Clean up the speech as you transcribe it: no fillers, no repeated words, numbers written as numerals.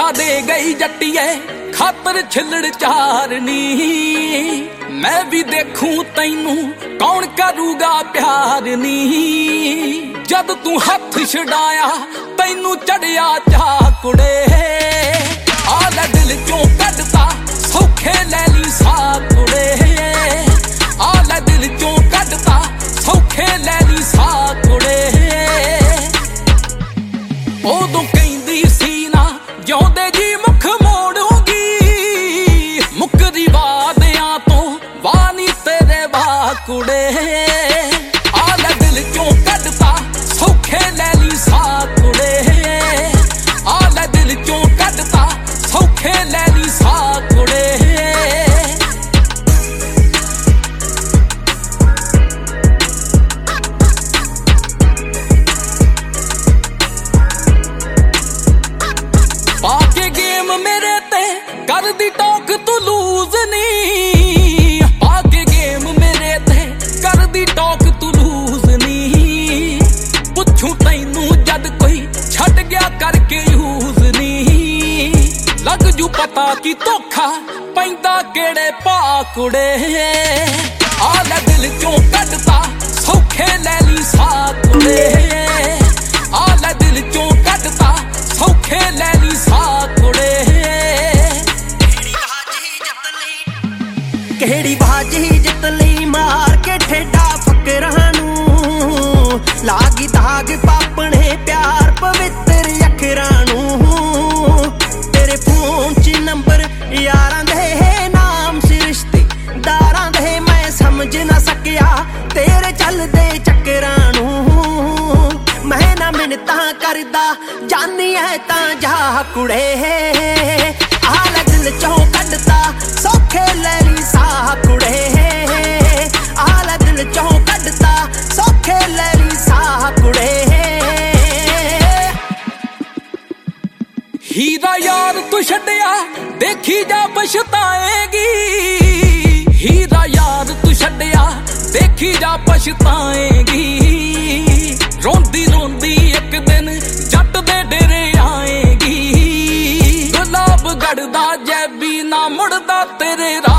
दे गई जट्टिए खातर छिलड़ चारनी मैं भी देखूं तैनू कौन करूगा प्यार नी जद तू हथ छड़ाया तैनू चढ़िया चा कुड़े आला दिल चों कढ़ता सौखे ले ली सा कुड़े आला दिल चों कढ़ता सौखे ले ली सा कुड़े उदों कहंदी सी ना जिउंदे जी मुख मोड़ूंगी मुकरी वादियां तो वानी तेरे बाकुड़े आला दिल चों कढ़ता सौखे ले ली सा कुड़े आला दिल चों कढ़ता सौखे ले ली सा कुड़े पाके गेम मेरे ते कर दी टॉक तू लूज नी पाके गेम मेरे ते कर दी टॉक तू लूज नी पुछू तैनू जद कोई छट गया करके यूज नी लग जू पता की धोखा पैंदा केड़े पाकुड़े आला दिल चों कढ़ता सौखे ले ली सा कुड़े आला दिल चों कढ़ता सौखे ले ली सा कुड़े केड़ी बाजी जित लई मार के ठेडा फकरां नूं लागी दाग पापणे प्यार पवित्र अखरां नूं तेरे फोन च नंबर यारां दे नाम सी रिश्तेदारां दे मैं समझ ना सकिया तेरे चलदे चक्करां नूं मैं ना मिन्नतां करदा जानी है तां जा कुड़े आला दिल चों कढ़ता सौखे ले ली सा कुड़े आला दिल चों कढ़ता सौखे ले ली सा कुड़े हीरा यार तू छड्डिया देखी जा पछताएगी हीरा यार तू छड्डिया देखी जा पछताएगी रोंदी रोंदी एक दिन जट दे डेरे आएगी गुलाब गढ़दा जैबी ना मुड़दा तेरे